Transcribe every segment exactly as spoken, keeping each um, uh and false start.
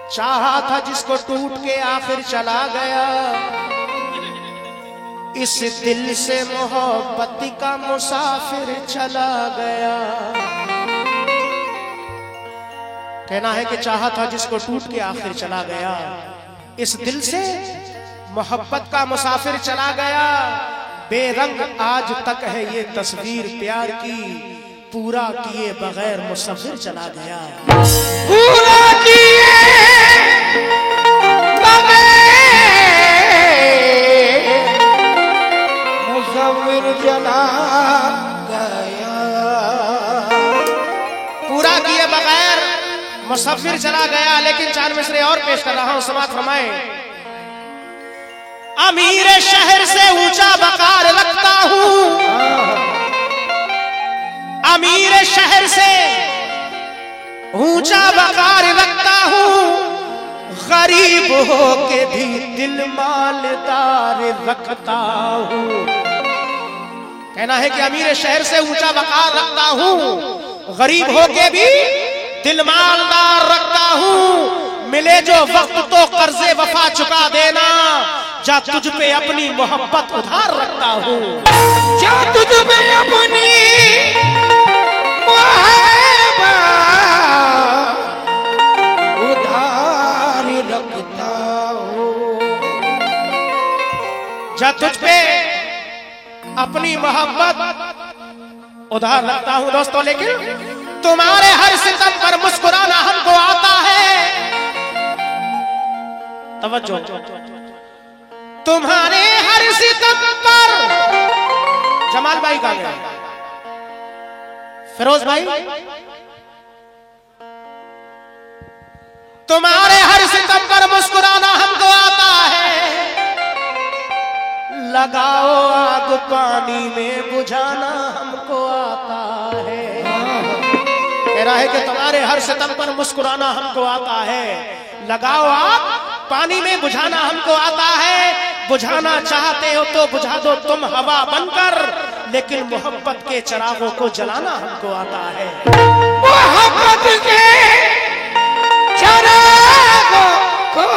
चाहा था जिसको टूट के आखिर चला गया, इस दिल से मोहब्बत का मुसाफिर चला गया। कहना है कि चाहा था जिसको टूट के आखिर चला गया, इस दिल से मोहब्बत का मुसाफिर चला गया। बेरंग आज तक है ये तस्वीर प्यार की, पूरा किए बगैर मुसाफिर चला गया। पूरा किए बगैर मुसाफिर चला गया। पूरा किए बगैर मुसाफिर चला गया। लेकिन चार मिसरे और पेश कर रहा हूं, समात फरमाए। अमीर शहर से ऊंचा वकार रखता हूं, अमीर शहर से ऊंचा वकार रखता हूं, गरीब हो के भी दिल मालदार रखता हूं। कहना है कि अमीर शहर से ऊंचा वकार रखता हूं, गरीब हो के भी दिल मालदार रखता हूं। मिले जो वक्त तो कर्जे वफा चुका देना, जा तुझ पे अपनी मोहब्बत उधार रखता हूं। जा तुझ पे अपनी उधार रखता हूं। जा तुझ पे अपनी मोहब्बत उधार रखता हूं। दोस्तों, लेकिन तुम्हारे हर सितम पर मुस्कुराना हमको आता है। तवज्जो, तुम्हारे हर सितम पर, जमाल भाई का गया, फिरोज भाई, तुम्हारे हर सितम पर मुस्कुराना हमको आता है। लगाओ आग पानी में बुझाना हमको आता है। कह रहा है कि तुम्हारे हर सितम पर मुस्कुराना हमको आता है। लगाओ आग पानी में बुझाना हमको आता है। बुझाना चाहते हो तो बुझा दो तुम हवा बनकर, लेकिन मोहब्बत के चिरागों को जलाना हमको आता है। मोहब्बत के चिरागों को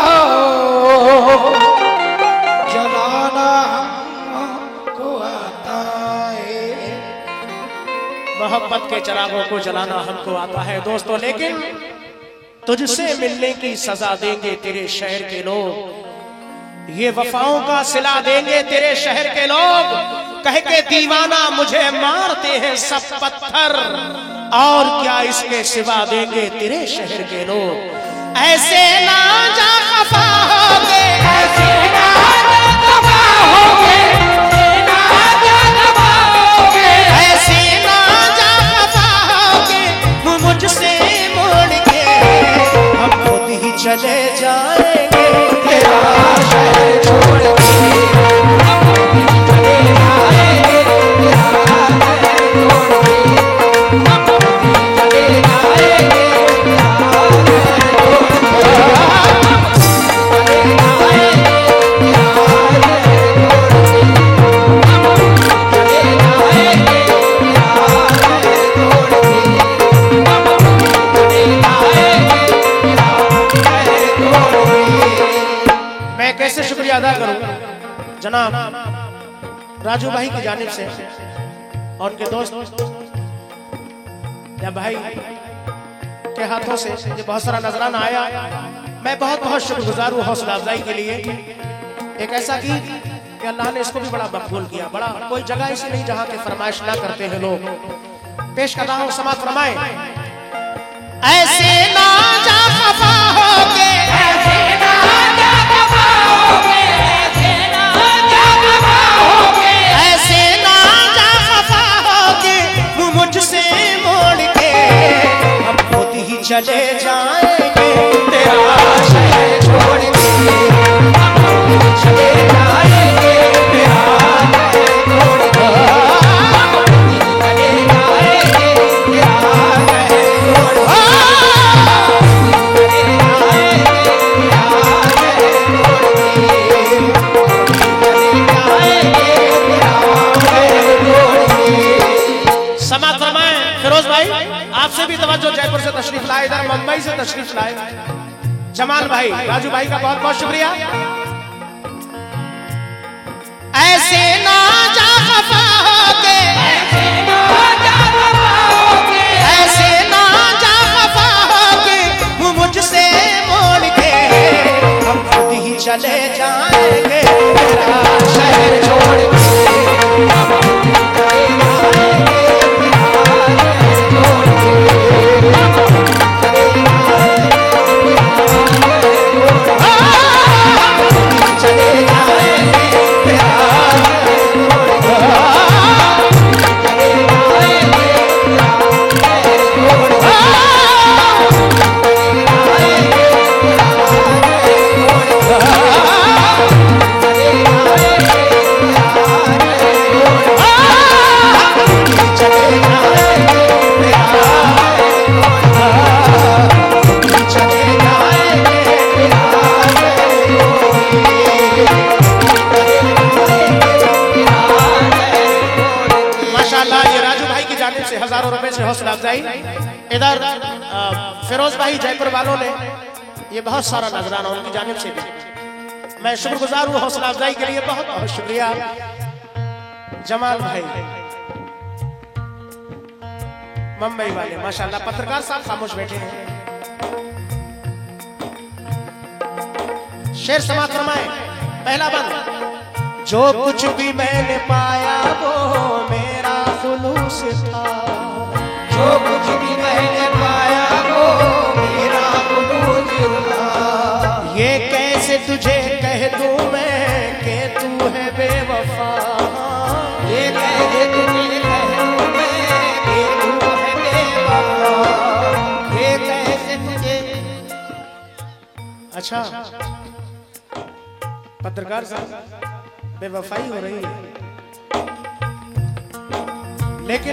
जलाना हमको आता है। मोहब्बत के चिरागों को जलाना हमको आता है। दोस्तों, लेकिन तुझसे मिलने की सजा देंगे तेरे शहर के लोग, ये वफाओं का सिला देंगे तेरे शहर के लोग। कह के दीवाना मुझे मारते हैं सब पत्थर, और क्या इसके सिवा देंगे तेरे शहर के लोग। ऐसे ना जा खफा होगे, ऐसे ना जा खफा होगे, ऐसे ना जा खफा होगे मुझसे मोड़ के, हम खुद ही चले जाएंगे तेरा शहर छोड़ के। कैसे शुक्रिया अदा करूं जनाब राजू भाई की जानिब से और उनके दोस्त या भाई के हाथों से ये बहुत सारा नजराना आया। मैं बहुत बहुत शुक्रगुजार हूँ हौसला अफजाई के लिए। एक ऐसा गीत कि अल्लाह ने इसको भी बड़ा मकबूल किया। बड़ा कोई जगह ऐसी नहीं जहाँ के फरमाइश ना करते हैं लोग। पेश कर रहा हूँ, समात फरमाए। ऐसे ना जा खफा होगे, ऐसे ना जा खफा होगे, ऐसे ना जा खफा होगे, ऐसे ना जा खफा होगे मुझसे मोड़ के, हम खुद ही चले जाएंगे तेरा शहर छोड़ के। हम खुद ही चले जाएंगे तेरा शहर छोड़ के। हम खुद ही चले जाएंगे तेरा शहर छोड़ के। आपसे भी तवज्जो, जयपुर से तशरीफ लाए, इधर मुंबई से तशरीफ लाए, जमाल भाई, राजू भाई का बहुत बहुत शुक्रिया। ऐसे ना जा खफा होके, ऐसे ना जा खफा होके, ऐसे ना जा खफा होके मुझसे मोड़ के हम खुद ही चले जाएंगे तेरा शहर छोड़ के। हजारों रुपए से हौसला अफजाई। इधर फिरोज भाई जयपुर वालों ने ये बहुत सारा नजराना उनकी जानिब से भी मैं शुक्रगुजार हूँ हौसला अफजाई के लिए, बहुत बहुत शुक्रिया। जमाल भाई मुंबई वाले माशाल्लाह, पत्रकार साहब खामोश बैठे हैं। शेर समाप्त फरमाए, पहला बंद। जो कुछ भी मैंने पाया वो मेरा खुलूस था, जो कुछ भी मैंने पाया वो मेरा खुलूस था। ये कैसे तुझे कह दूं मैं कि तू है बेवफा, ये कैसे तुझे कह दूं मैं कि तू है बेवफा, ये कैसे तुझे। अच्छा पत्रकार साहब बेवफाई हो रही है, लेकिन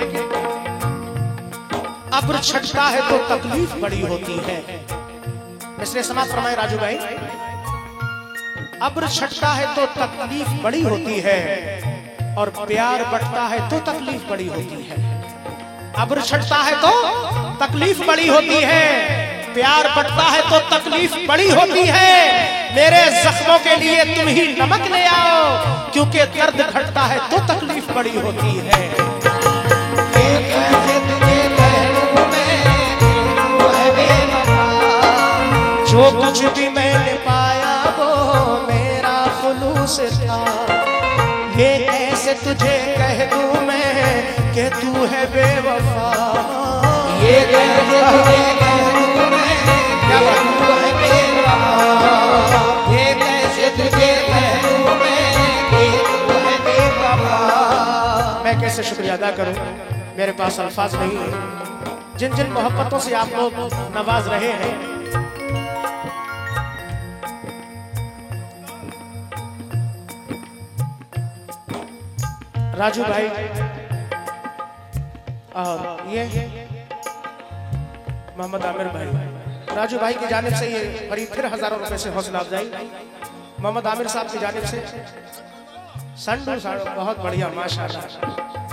अब्र छटता है तो तकलीफ बड़ी होती है। इसलिए समाप्त फरमाए राजू भाई, अब्र छटता है तो तकलीफ बड़ी होती है और प्यार बढ़ता है तो तकलीफ बड़ी होती है। अब्र छटता है तो तकलीफ बड़ी होती है, प्यार बढ़ता है तो तकलीफ बड़ी होती है। मेरे जख्मों के लिए तुम ही नमक ले आओ, क्योंकि दर्द घटता है तो तकलीफ बड़ी होती है। जो कुछ भी मैंने पाया वो मेरा खुलूस था, ये कैसे तुझे कह दूं मैं कि तू है बेवफा, ये कैसे तुझे कह दूं मैं कि तू है बेवफा, ये कैसे तुझे कह दूं मैं कि तू है बेवफा। मैं कैसे शुक्रिया अदा करूं, मेरे पास अल्फाज नहीं है। जिन जिन मोहब्बतों से आप लोग नवाज रहे हैं, राजू भाई और ये मोहम्मद आमिर भाई, राजू भाई की जानिब से ये करीब फिर हजारों रुपए से हौसला अफजाई। मोहम्मद आमिर साहब की जानिब से संडू साहब बहुत बढ़िया माशाल्लाह।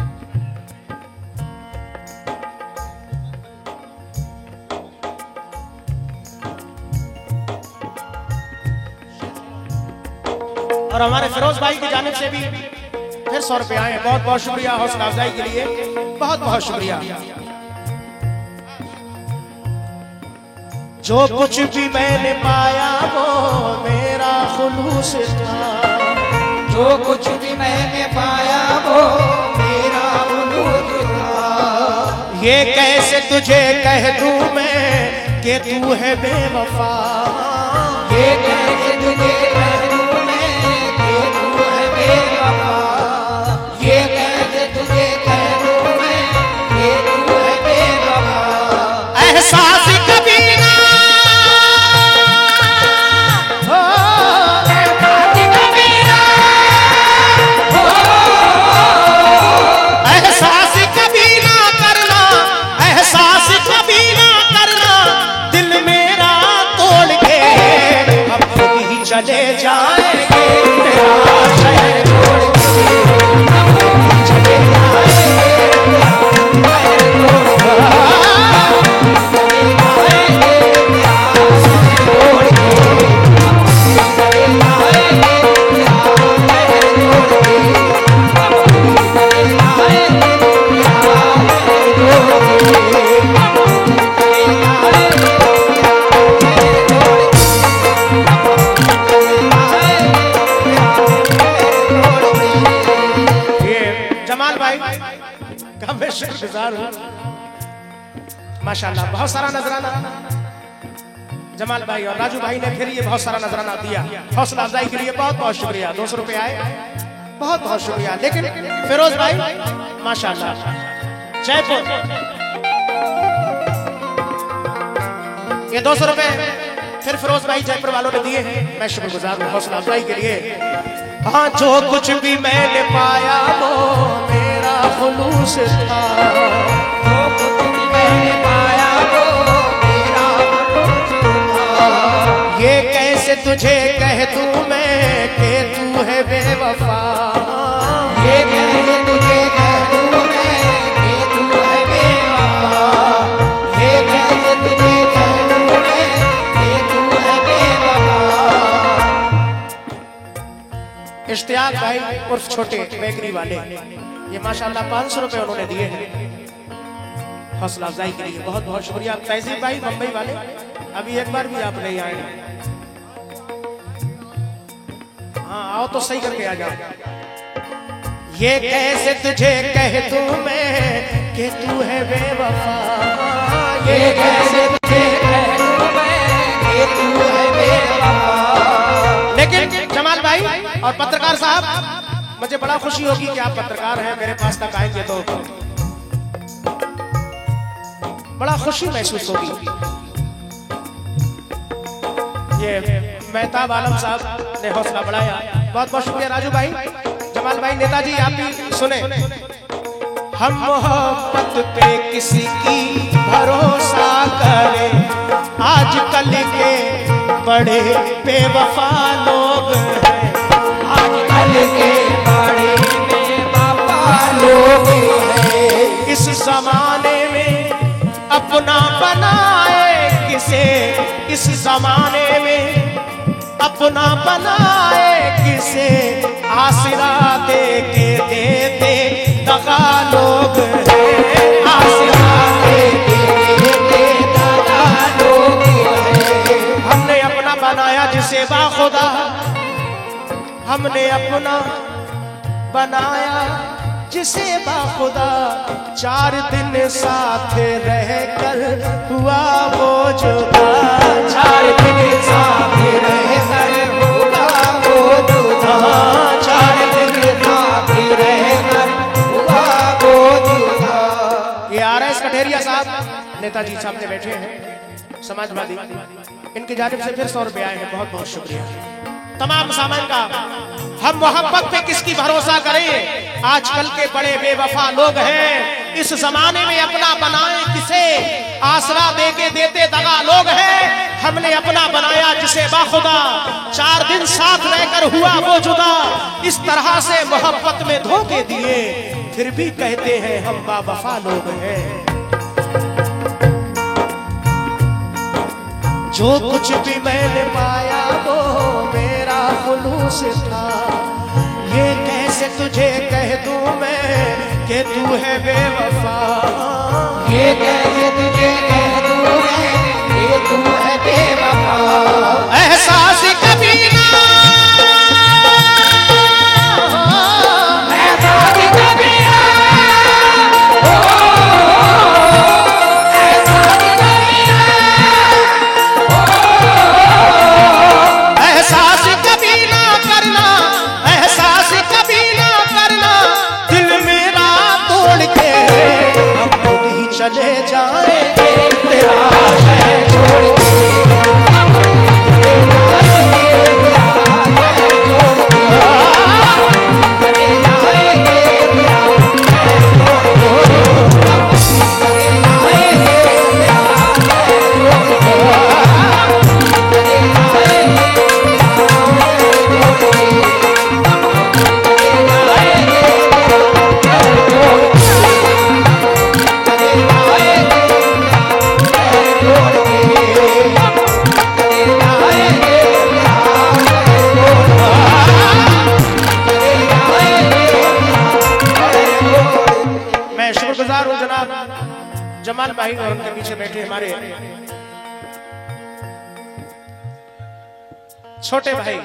और हमारे फिरोज भाई की जानिब से भी फिर सौ रुपए आए, बहुत बहुत शुक्रिया हौसला अफजाई के लिए, बहुत बहुत शुक्रिया। जो कुछ भी मैंने पाया वो मेरा खुलूस था, जो कुछ भी मैंने पाया वो मेरा खुलूस था। ये कैसे तुझे कह दूं मैं कि तू है बेवफा, ये कैसे तुझे कह दूं मैं कि तू है बेवफा, ये कैसे तुझे कह दूं मैं कि तू है बेवफा। एहसास कभी ना हो, एहसास कभी ना हो, एहसास कभी ना करना, एहसास कभी ना करना, दिल मेरा तोड़ के हम खुद ही चले जाएंगे तेरा शहर छोड़ के, हम खुद ही चले जाएंगे तेरा शहर छोड़ के। शुक्रगुजार हूँ माशाल्लाह। बहुत सारा नजराना जमाल भाई और राजू भाई ने फिर ये बहुत सारा नजराना दिया, हौसला अफजाई के लिए बहुत बहुत शुक्रिया। दो सौ रुपये आए, बहुत बहुत शुक्रिया। लेकिन फिरोज भाई माशाल्लाह जयपुर, ये दो सौ रुपए फिर फिरोज भाई जयपुर वालों ने दिए हैं, मैं शुक्रगुजार हूँ हौसला अफजाई के लिए। हाँ, जो कुछ भी मैंने पाया वो मेरा खुलूस था, जो कुछ भी मैंने पाया वो मेरा खुलूस था। ये कैसे तुझे कह दूं मैं कि तू है बेवफा, ये कैसे तुझे कह दूं मैं कि तू है बेवफा, ये कैसे तुझे कह दूं मैं कि तू है बेवफा। इश्तियाक भाई उर्फ छोटे बेकरी वाले, ये माशाल्लाह पाँच सौ रुपए उन्होंने दिए हैं हौसला अफजाई के लिए, बहुत बहुत शुक्रिया। तहजीब भाई मुंबई वाले, अभी एक बार भी आप नहीं आए, हाँ आओ तो सही करके आ जाओ। ये कैसे तुझे कह दूं मैं कि तू है बेवफा, ये कैसे तुझे कह दूं मैं कि तू है बेवफा। लेकिन जमाल भाई और पत्रकार साहब, मुझे बड़ा खुशी होगी कि आप पत्रकार हैं, मेरे पास तक आएंगे तो बड़ा खुशी महसूस होगी। ये मेहताब आलम साहब ने हौसला बढ़ाया, बहुत बहुत शुक्रिया। राजू भाई, जमाल भाई, नेताजी आप भी सुने। हम मोहब्बत पे किसी की भरोसा करें, आजकल के बड़े बेवफा लोग हैं, आजकल के बड़े बेवफा लोग हैं। इस जमाने में अपना बनाए किसे, इस जमाने में अपना बनाए किसे, आसरा दे के देते दगा लोग हैं, आसरा दे के देते दगा लोग हैं। हमने अपना बनाया जिसे बाखुदा, हमने अपना बनाया जिसे बाखुदा, चार दिन साथ रहकर हुआ वो जुदा, चार दिन साथ रहकर हुआ वो जुदा, चार दिन साथ रहकर हुआ वो जुदा। ये आर एस कठेरिया साहब नेताजी सामने बैठे हैं, समाजवादी, इनकी जानिब से फिर सौ रुपये आए हैं, बहुत बहुत शुक्रिया। तमाम सामान का हम मोहब्बत पे किसकी भरोसा करें, आजकल के बड़े बेवफा लोग हैं, इस जमाने में अपना बनाए किसे, आसरा दे के देते दगा लोग हैं। हमने अपना बनाया जिसे बाखुदा, चार दिन साथ रहकर हुआ वो जुदा, इस तरह से मोहब्बत में धोखे दिए, फिर भी कहते हैं हम बावफा लोग हैं। जो कुछ भी मैंने पाया वो मेरा खुलूस था, ये कैसे तुझे कह दूं मैं कि तू है बेवफा, ये कैसे तुझे कह दूं मैं कि तू है बेवफा। एहसास कभी ना, एहसास कभी ना, एहसास कभी ना, एहसास कभी ना करना, एहसास कभी ना करना, दिल मेरा तोड़ के हम खुद ही चले जाएंगे, तेरा शहर छोड़ के जमाल भाई और उनके पीछे बैठे हमारे छोटे भाई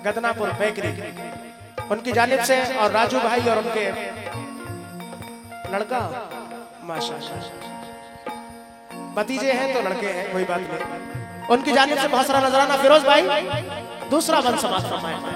गदनापुर बेकरी, उनकी जानिब से, और राजू भाई और उनके लड़का माशाल्लाह, भतीजे हैं तो लड़के हैं, कोई बात नहीं। उनकी जानिब से बहुत सारा नजराना फिरोज भाई दूसरा बंद समाप्त फरमाए।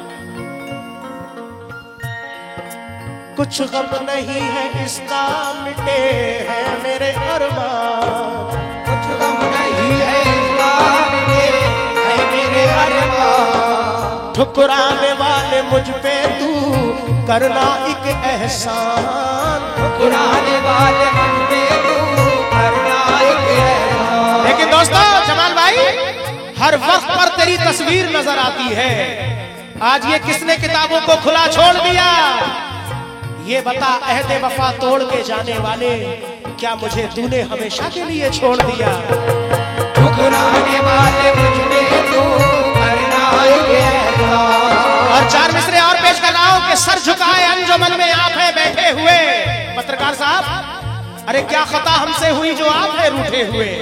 कुछ गम नहीं है इसका मिटे हैं मेरे अरमान, कुछ गम नहीं है इसका मिटे है मेरे अरमान, ठुकराने वाले मुझ पे तू करना एक एहसान, ठुकराने वाले मुझ पे तू करना एक एहसान। लेकिन दोस्तों जमाल भाई हर वक्त पर तेरी तस्वीर नजर आती है, आज ये किसने किताबों को खुला छोड़ दिया? ये बता अहदे वफा तोड़ के जाने वाले, क्या मुझे तूने हमेशा के लिए छोड़ दिया? ठुकराने वाले मुझ पे तू करना एक एहसान। और चार मिसरे और पेश कर रहा हूं कि सर झुकाए अंजुमन में आप हैं बैठे हुए। पत्रकार साहब, अरे क्या खता हमसे हुई जो आप हैं रूठे हुए?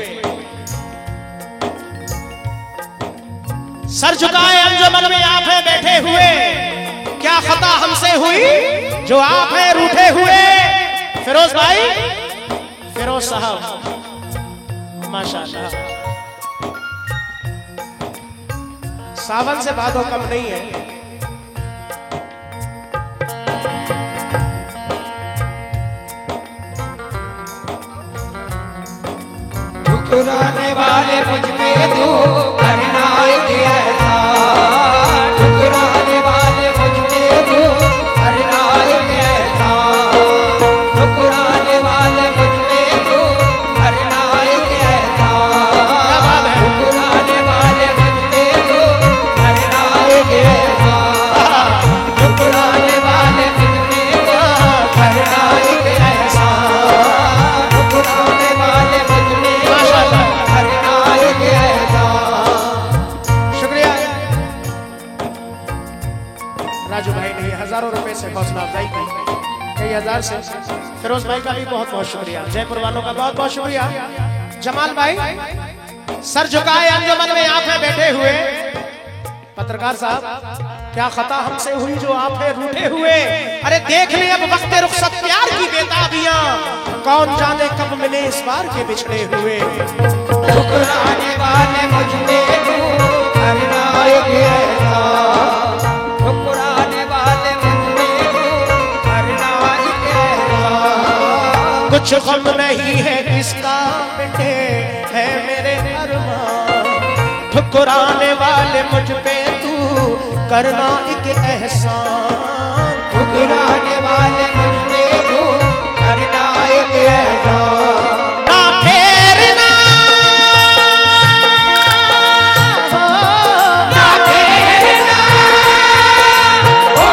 सर झुकाए अंजुमन में आप हैं बैठे हुए, क्या खता हमसे हुई जो आप हैं रूठे हुए? फिरोज भाई, फिरोज साहब माशाल्लाह, सावन से भादो कम नहीं है। ठुकराने वाले मुझ पे तू करना एक एहसान, ठुकराने वाले मुझ पे तू करना एक एहसान, ठुकराने वाले मुझ पे तू करना एक एहसान, ठुकराने वाले मुझ पे तू करना एक एहसान, ठुकराने वाले मुझ पे तू करना एक एहसान, ठुकराने वाले मुझ पे शुक्रिया राजू भाई ने हजारों रुपए से हौसला अफजाई की, कई हजार से। फिरोज भाई का भी बहुत बहुत शुक्रिया, जयपुर वालों का बहुत बहुत शुक्रिया। जमाल भाई सर झुकाए अंजुमन में आप हैं बैठे हुए। पत्रकार साहब, क्या खता हमसे हुई जो आप हैं रूठे हुए? अरे देख ले अब वक्त रुखसत प्यार की बेताबियां, कौन जाने कब मिले इस बार के बिछड़े हुए। ठुकराने वाले मुझ पे तू करना एक एहसान, ठुकराने वाले मुझ पे तू करना एक एहसान। कुछ गम नहीं है किसका मिटे है मेरे अरमान, ठुकराने वाले मुझ पे तू करना एक एहसान, ठुकराने वाले मुझ पे तू करना एक एहसान। ना फेरना ना फेरना ओ,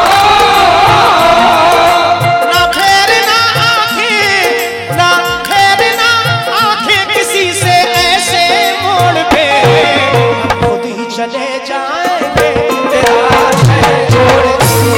ना फेरना आंखें, ना फेरना आंखें किसी से ऐसे मोड़ पे, खुद ही चले जाएंगे तेरा शहर छोड़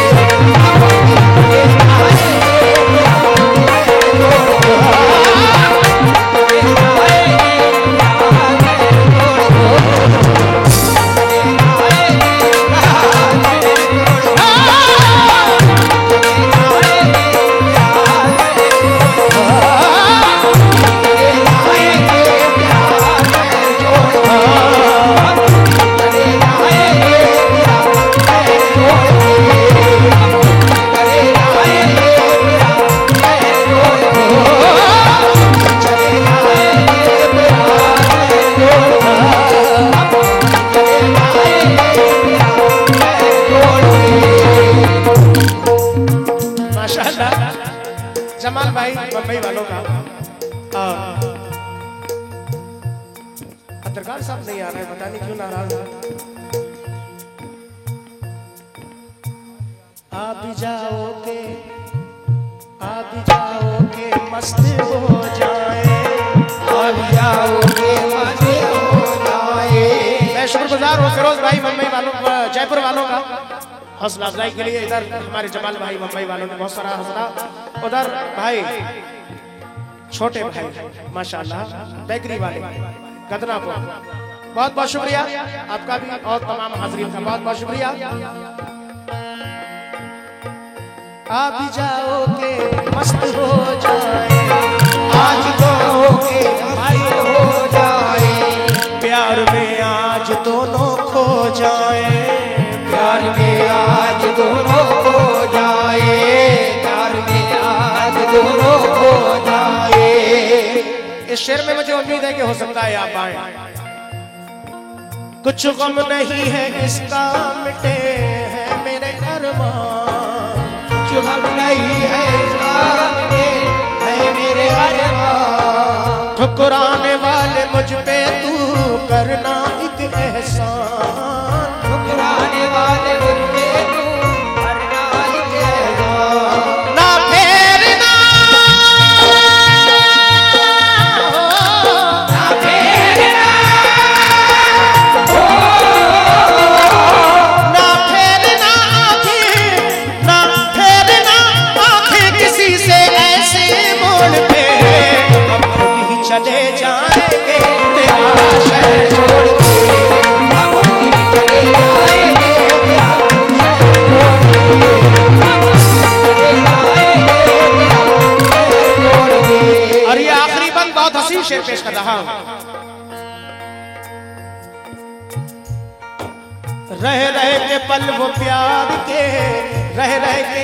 जमाल भाई बम्बई वालों का। पत्रकार साहब नहीं आ रहे, पता नहीं क्यों नाराज है। आप जाओगे आप जाओगे मस्त हो जाए, आप जाओगे मस्त हो जाए। मैं शुक्रगुजार हूँ फिरोज भाई मुंबई वालों जयपुर वालों का हौसला अफजाई के लिए। इधर हमारे जमाल भाई मुंबई वालों ने बहुत सारा हौसला, उधर भाई छोटे भाई माशाल्लाह बेकरी वाले गदनापुर, बहुत बहुत शुक्रिया आपका भी और तमाम हाजरीन का बहुत बहुत शुक्रिया। आ भी जाओगे मस्त हो जाए, आज तो के भाई हो जाए, प्यार में आज दोनों खो जाए, प्यार में आज दोनों हो जाए, प्यार में आज दोनों हो जाए। इस शेर में मुझे उम्मीद है कि हो सकता है आप आए। कुछ गम नहीं है इसका मिटे हैं मेरे अरमान, कुछ गम नहीं है इसका मिटे है मेरे अरमान, ठुकराने वाले मुझ पे तू करना एक एहसान, ठुकराने वाले मुझ पे तू करना एक एहसान, ना फेरना ना फेरना ना फेरना आँखें, ना फेरना आँखें किसी से ऐसे मोड़ पे, हम खुद ही चले जाएंगे तेरा शहर छोड़ के, हम भी चले जाएंगे तेरा शहर छोड़ के, हम चले जाएंगे तेरा शहर छोड़ के। और ये आखिरी बंद बहुत हसीन शेर पेश कर रहा हूं। रह रह के पल वो प्यार के, रह रह के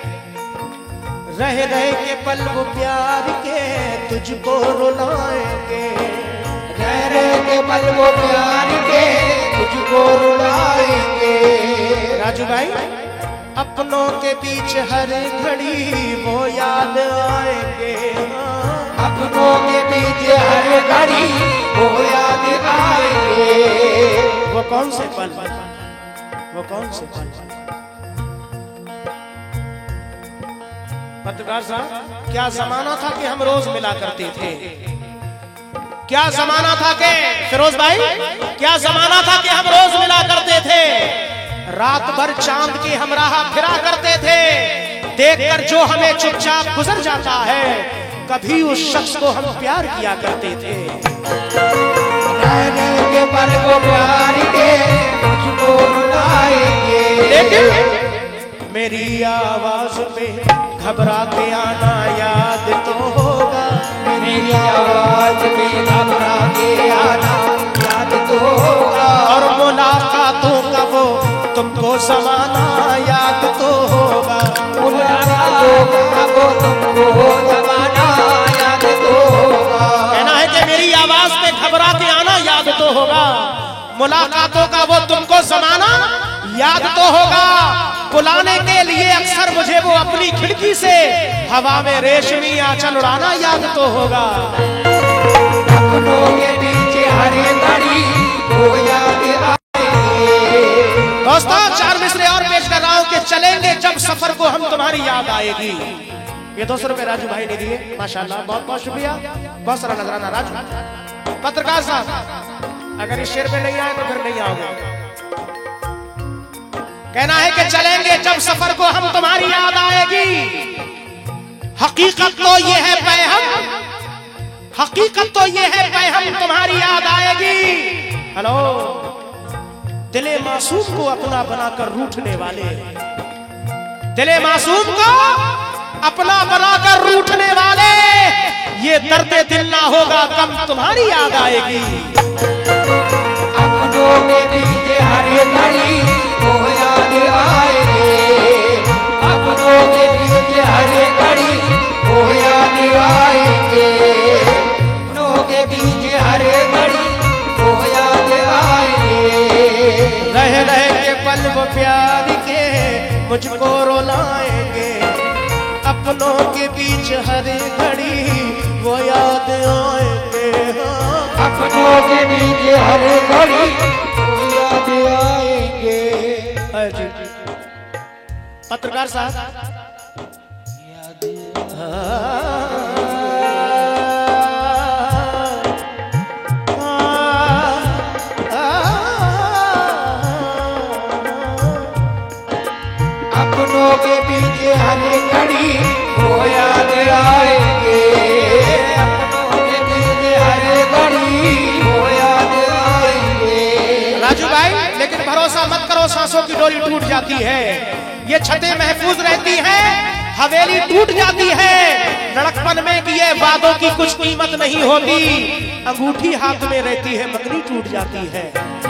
रह रह के पल वो प्यार के तुझको रुलाएंगे, रह रह के पल वो प्यार के तुझको रुलाएंगे। राजू भाई अपनों के बीच हर घड़ी वो याद आएंगे, अपनों के बीच हर घड़ी वो याद आएंगे। वो कौन से पल, वो कौन से पल। पत्रकार साहब क्या जमाना था कि हम रोज मिला करते थे, क्या जमाना था कि फिरोज भाई, क्या जमाना था कि हम रोज मिला करते थे, रात भर चांद की हम राह फिरा करते थे, देखकर जो हमें चुपचाप गुजर जाता है, कभी उस शख्स को हम प्यार किया करते थे। रहने के पल वो प्यार के तुझको रुलाएंगे, लेकिन मेरी आवाज पे घबरा के आना याद तो होगा, मेरी आवाज में घबरा के आना याद तो होगा, और मुलाकातों का वो तुमको जमाना याद तो होगा, मुलाकातों का वो तुमको जमाना याद तो होगा। कहना है कि मेरी आवाज पे घबरा के आना याद तो होगा, मुलाकातों का वो तुमको जमाना याद तो होगा, बुलाने के लिए अक्सर मुझे वो अपनी खिड़की से हवा में रेशमी आंचल उड़ाना याद तो होगा। अपनों के पीछे हरे घड़ी वो याद आएंगे। दोस्तों चार मिसरे और पेश कर रहा हूं कि चलेंगे जब सफर को हम तुम्हारी याद आएगी। ये दो सौ रुपए राजू भाई ने दिए, माशाल्लाह बहुत बहुत शुक्रिया, बहुत सारा नजराना राजू। पत्रकार साहब अगर इस शेर पे नहीं आए तो फिर नहीं आओगे। कहना है कि चलेंगे जब सफर को हम तुम्हारी याद आएगी, हकीकत तो ये है पैहम, हकीकत तो ये है पैहम तुम्हारी याद आएगी। हेलो दिले मासूम को अपना बनाकर रूठने वाले, दिले मासूम को अपना बनाकर रूठने वाले, ये दर्द दिल ना होगा कम तुम्हारी याद आएगी। अपनों के पीछे हरे घड़ी वो याद आएंगे, अपनों के पीछे हरे घड़ी वो याद आएंगे, अपनों के पीछे हरे घड़ी वो याद आएंगे। रह रह के पल वो प्यार के मुझको रुलाएंगे, अपनों के बीच हर घड़ी वो याद आएंगे, अपनों के बीच हर घड़ी वो याद आएंगे। जी। पत्रकार साहब अपनों के पीछे हर घड़ी वो याद आएंगे, अपनों के पीछे हर घड़ी वो याद आएंगे। राजू भाई लेकिन भरोसा मत करो, सांसों की डोरी टूट जाती है, ये छतें महफूज रहती हैं हवेली टूट जाती है लड़कपन में कि ये वादों की कुछ कीमत नहीं होती। अंगूठी हाथ में रहती है मंगनी टूट जाती है।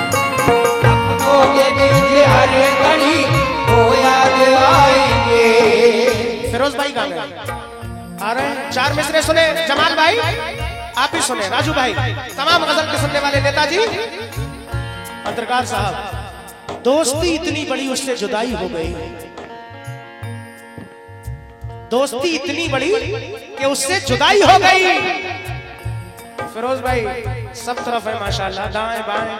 हर घड़ी वो याद आएंगे। फिरोज भाई कहाँ गए? आ रहे हैं। चार मिसरे सुने जमाल भाई, आप ही सुने, राजू भाई, तमाम गजल के सुनने वाले नेताजी, पत्रकार साहब। दोस्ती इतनी बड़ी उससे जुदाई हो गई, दोस्ती इतनी बड़ी कि उससे जुदाई हो गई। फिरोज भाई सब तरफ है माशाल्लाह, दाएं बाएं।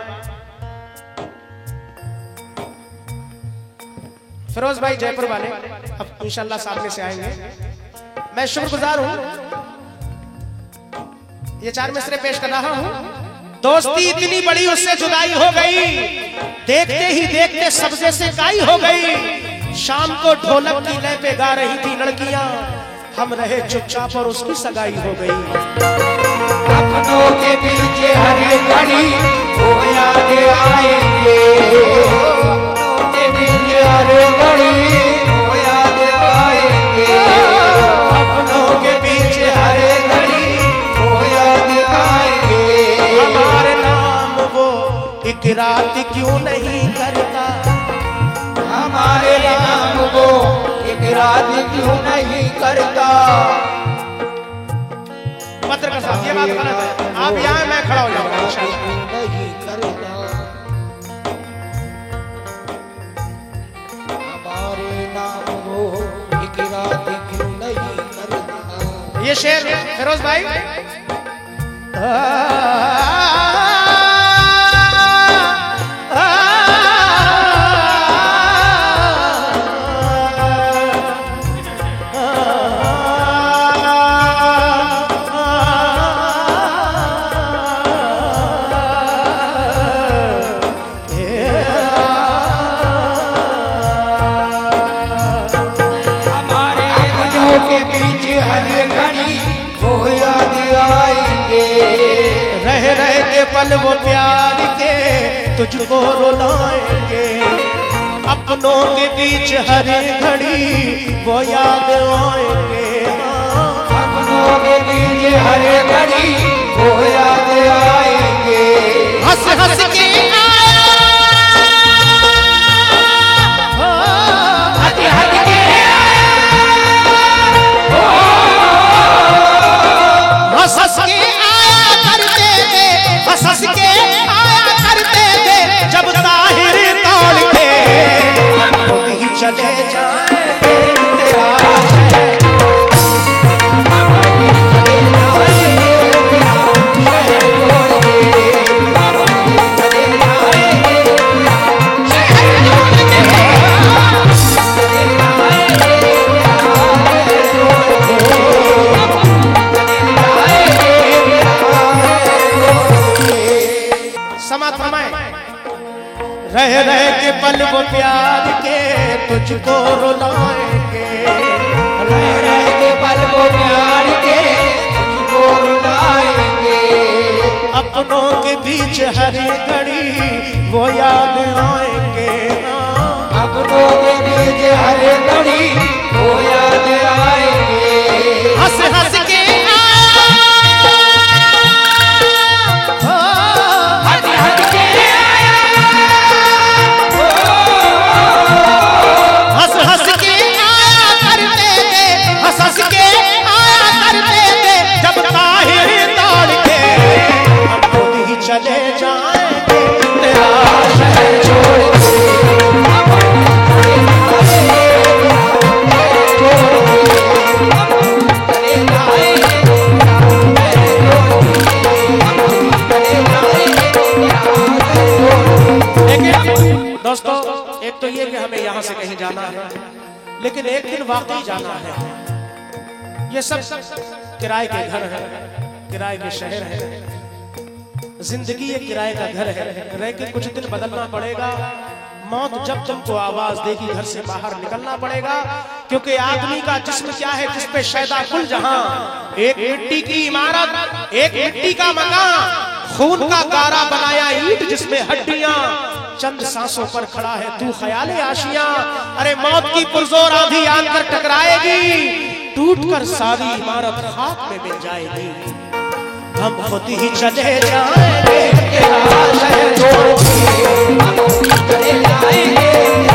फिरोज भाई जयपुर वाले अब इंशाल्लाह सामने से आएंगे। मैं शुक्रगुजार हूं, ये चार मिसरे पेश कर रहा हूं। दोस्ती इतनी बड़ी उससे जुदाई हो गई, देखते ही देखते सब्जे से काई हो गई। शाम को ढोलक की लय पे गा रही थी लड़कियां, हम रहे चुपचाप और उसकी सगाई हो गई। अपनों के पीछे हर घड़ी वो याद आएंगे। अपनों के पीछे हर घड़ी वो याद आएंगे। अपनों के पीछे हर घड़ी वो याद आएंगे। हमारे नाम वो एक रात क्यों नहीं करता, हमारे नाम वो एक रात क्यों नहीं करता। पत्रकार साहब ये बात गलत है, आप यहाँ मैं खड़ा हो जाऊंगा नहीं करता। हमारे नाम वो एक रात क्यों नहीं करता। ये शेर फिरोज भाई। पल वो प्यार के तुझको रुलाएंगे। अपनों के बीच हर घड़ी वो याद आएंगे। अपनों के बीच हर घड़ी वो याद आएंगे। हंस हंस के आया, हंस हंस के हंस हंस के आया करते थे, हंस हंस के आया करते थे। जब ताहिर तोड़ के खुद ही चले जाएंगे तेरा शहर। रह रह के पल वो प्यार के तुझको रुलाएंगे। रह रह के पल वो प्यार के तुझको रुलाएंगे। अपनों के बीच हर घड़ी वो याद आएंगे। अपनों के बीच हर घड़ी वो याद आएंगे। हंस हंस के चले जाएंगे तेरा शहर छोड़ के। दोस्तों एक तो ये कि हमें यहाँ से कहीं जाना है, लेकिन एक दिन वाकई जाना है। ये सब किराए के घर है, किराए के शहर है। जिंदगी एक किराए का घर है, रह के कुछ दिन बदलना पड़ेगा। मौत जब तुमको आवाज देगी घर से बाहर निकलना पड़ेगा, क्योंकि आदमी का जिस्म क्या है जिसपे शैदा कुल जहां। एक मिट्टी की इमारत, एक मिट्टी का मकान, खून का गारा बनाया ईंट जिसमें हड्डियां, चंद सांसों पर खड़ा है तू ख्याले आशियां। अरे मौत की पुरजोर आंधी आकर टकराएगी, टूट कर सारी इमारत खाक में मिल जाएगी। हम खुद ही चले जाएंगे तेरा शहर छोड़ के, हम खुद ही चले जाएंगे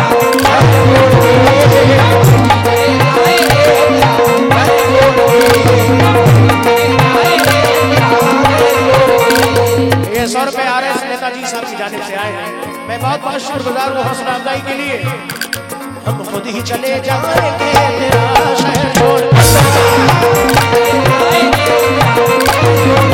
ये सौ रुपए आ रहे हैं नेताजी साहब की जानिब से आए हैं। मैं बहुत बहुत शुक्रगुजार हूँ हौसला अफजाई के लिए। हम खुद ही चले जाएंगे तेरा शहर छोड़।